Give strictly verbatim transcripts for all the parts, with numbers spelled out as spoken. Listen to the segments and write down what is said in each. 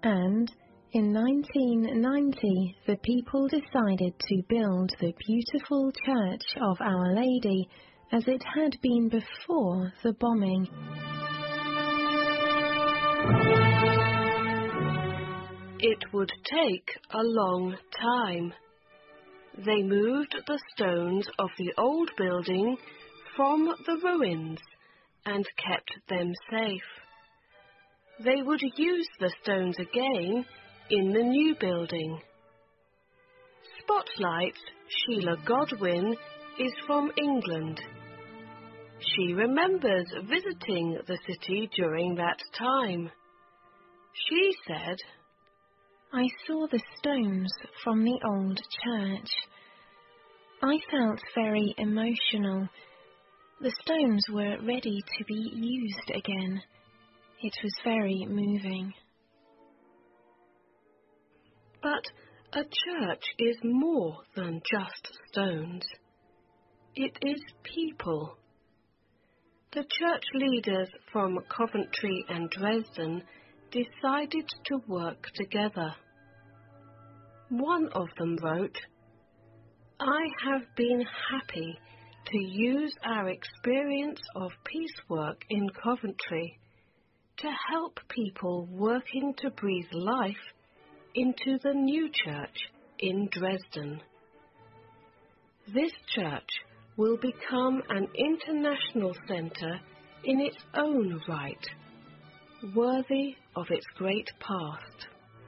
And in nineteen ninety, the people decided to build the beautiful Church of Our Lady as it had been before the bombing. It would take a long time. They moved the stones of the old building from the ruins and kept them safe. They would use the stones again in the new building. Spotlight Sheila Godwin is from England. She remembers visiting the city during that time. She said, I saw the stones from the old church. I felt very emotional. The stones were ready to be used again. It was very moving. But a church is more than just stones. It is people. The church leaders from Coventry and Dresden decided to work together. One of them wrote, I have been happy to use our experience of peace work in Coventry to help people working to breathe life into the new church in Dresden. This church will become an international centre in its own right, worthy of its great past.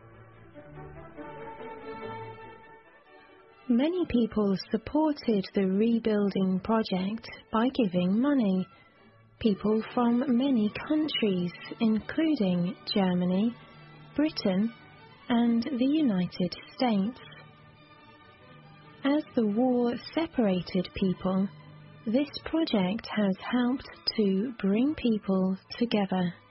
Many people supported the rebuilding project by giving money. People from many countries, including Germany, Britain, and the United States. As the war separated people, this project has helped to bring people together.